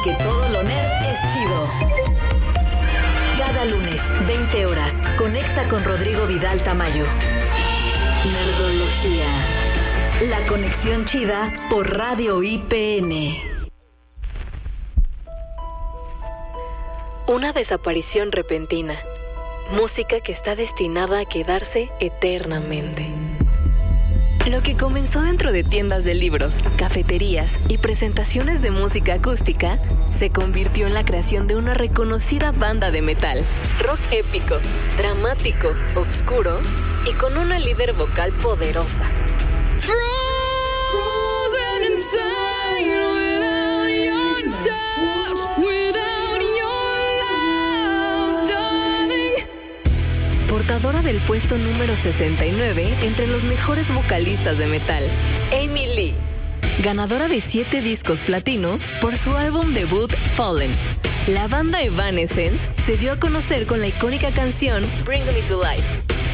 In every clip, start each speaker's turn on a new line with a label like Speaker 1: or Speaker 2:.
Speaker 1: porque todo lo nerd es chido. Cada lunes, 20 horas, conecta con Rodrigo Vidal Tamayo. Nerdología. La conexión chida por Radio IPN.
Speaker 2: Una desaparición repentina. Música que está destinada a quedarse eternamente. Lo que comenzó dentro de tiendas de libros, cafeterías y presentaciones de música acústica se convirtió en la creación de una reconocida banda de metal. Rock épico, dramático, oscuro y con una líder vocal poderosa. Frozen inside without your touch, without your love, darling. Portadora del puesto número 69 entre los mejores vocalistas de metal, Amy Lee. Ganadora de 7 discos platino por su álbum debut Fallen. La banda Evanescence se dio a conocer con la icónica canción Bring Me to Life.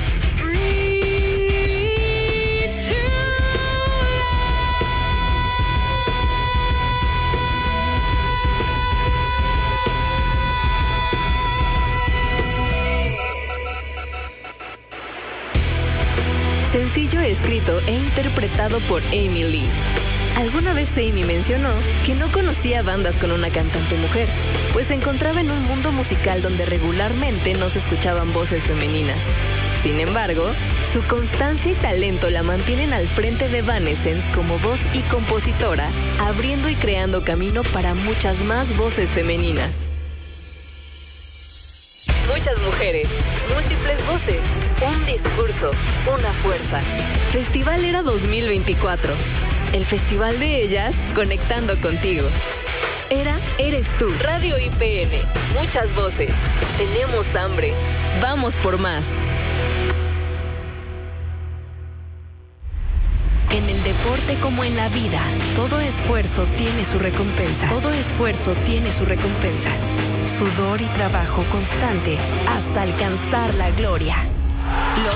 Speaker 2: Sencillo escrito e interpretado por Amy Lee. Alguna vez Amy mencionó que no conocía bandas con una cantante mujer, pues se encontraba en un mundo musical donde regularmente no se escuchaban voces femeninas. Sin embargo, su constancia y talento la mantienen al frente de Evanescence como voz y compositora, abriendo y creando camino para muchas más voces femeninas. Muchas mujeres, múltiples voces, un discurso, una fuerza. Festival Era 2024. El festival de ellas conectando contigo. Era, eres tú. Radio IPN. Muchas voces. Tenemos hambre. Vamos por más. En el deporte como en la vida, todo esfuerzo tiene su recompensa. Todo esfuerzo tiene su recompensa. Sudor y trabajo constante hasta alcanzar la gloria. Los